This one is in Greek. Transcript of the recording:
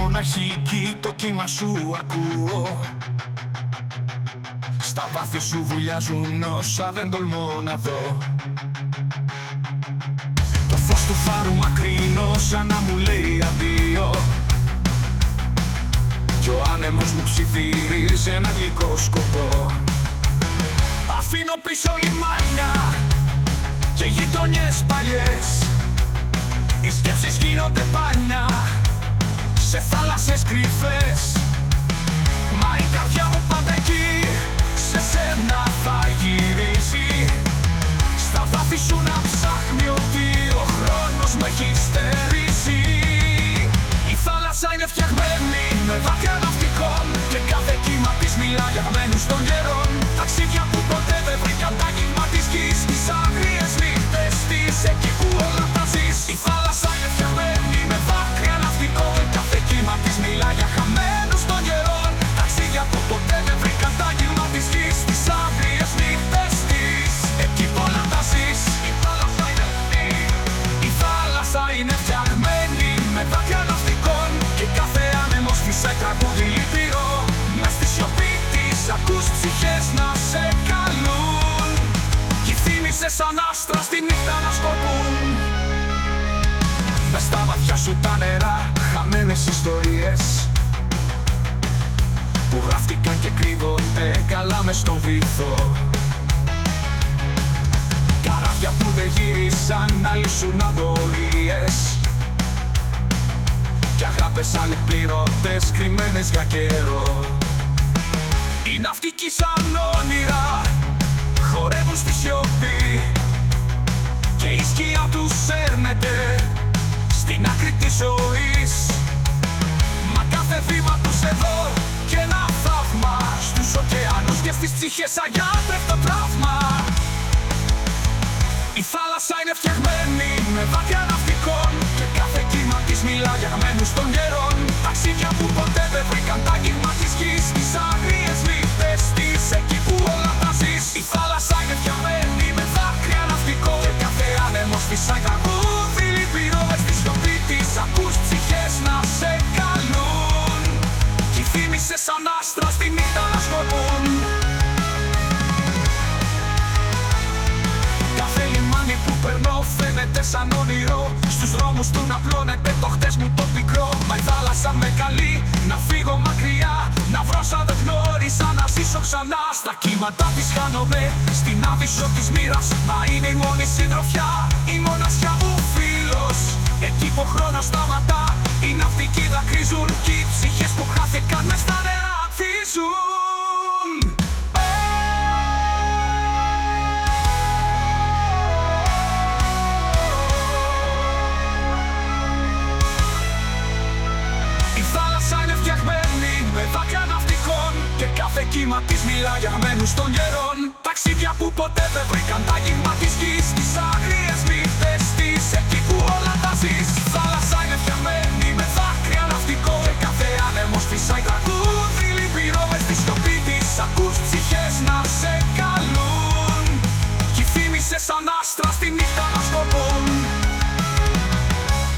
μοναχική το κύμα σου ακούω. Στα βάθη σου βουλιάζουν όσα δεν τολμώ να δω. Το φως του φάρου μακρινό σαν να μου λέει αδείο. Κι ο άνεμος μου ψιθυρίζει ένα γλυκό σκοπό. Αφήνω πίσω λιμάνια και γειτονιές παλιές. Οι σκέψεις γίνονται πάνια σε θάλασσες κρυφές. Μα η καρδιά μου πάντα εκεί σε σένα θα γυρίσει. Στα βάθη σου να ψάχνει ότι ο χρόνος με έχει στερήσει. Η θάλασσα είναι φτιαγμένη με δάκρυα ναυτικών και κάθε κύμα της μιλά για χαμένους των καιρών. Ταξίδια που ποτέ δεν βρήκαν τα κύμα της γης. Τις άγριες νύχτες της εκεί που όλα τα ζεις. Η θάλασσα είναι φτιαγμένη με δάκρυα ναυτικών. Κάθε κύμα της μιλά για χαμένους των καιρών. Ταξίδια που ποτέ δεν βρήκαν τα κύμα της γης. Τις άγριες νύχτες της εκεί που όλα τα ζεις. Η θάλασσα είναι αυτή. Η θάλασσα είναι φτιαγμένη με δάκρυα ναυτικών και κάθε άνεμος φυσάει τραγούδι λυπηρό. Μες στη σιωπή της ακούς ψυχές να σε καλούν. Κι θύμησες σαν άστρα στη νύχτα να σκορπούν. Μες στα βαθιά σου τα νερά χαμένες ιστορίες που γράφτηκαν και κρύβονται καλά μες στον βυθό. Καράβια που δεν γύρισαν να λύσουν αντορίες κι αγάπες αλληλεπληρωτές κρυμμένες για καιρό. Οι ναυτικοί σαν όνειρα χορεύουν στη σιωπή και η σκιά τους έρνεται στην άκρη της ζωής. Μα κάθε βήμα τους εδώ κι ένα θαύμα στους ωκεάνους και στις ψυχές αγιάτρευτο τραύμα. Η θάλασσα είναι φτιαγμένη με δάκρυα ναυτικών και κάθε κύμα της μιλά για χαμένους των καιρών. Ταξίδια που ποτέ δεν βρήκαν τα κύμα της γης. Τις άγριες νύχτες της εκεί που όλα τα ζεις. Η θάλασσα είναι φτιαγμένη με δάκρυα ναυτικών και κάθε άνεμος φυσάει τραγούδι λυπηρό. Μες στη σιωπή της ακούς ψυχές να σε καλούν κι θύμησες σαν άστρα στη νύχτα να σκορπούν. Κάθε λιμάνι που περνώ φαίνεται σαν όνειρο. Στους δρόμους του να πλώνεται το χτες μου το πικρό. Μα η θάλασσα με καλεί να φύγω μακριά, να βρω σαν δεν γνώρισα, να ζήσω ξανά. Στα κύματα της χάνομαι, στην άβυσσο της μοίρας. Μα είναι η μόνη συντροφιά, η μοναξιά μου φίλος. Εκεί που ο χρόνος σταματά, οι ναυτικοί δακρύζουν κι οι ψυχές που χάθηκαν μες στα νερά ανθίζουν. Με δάκρυα ναυτικών και κάθε κύμα της μιλά για χαμένους των καιρών. Ταξίδια που ποτέ δεν βρήκαν τα κύμα της γης. Τις άγριες νύχτες της εκεί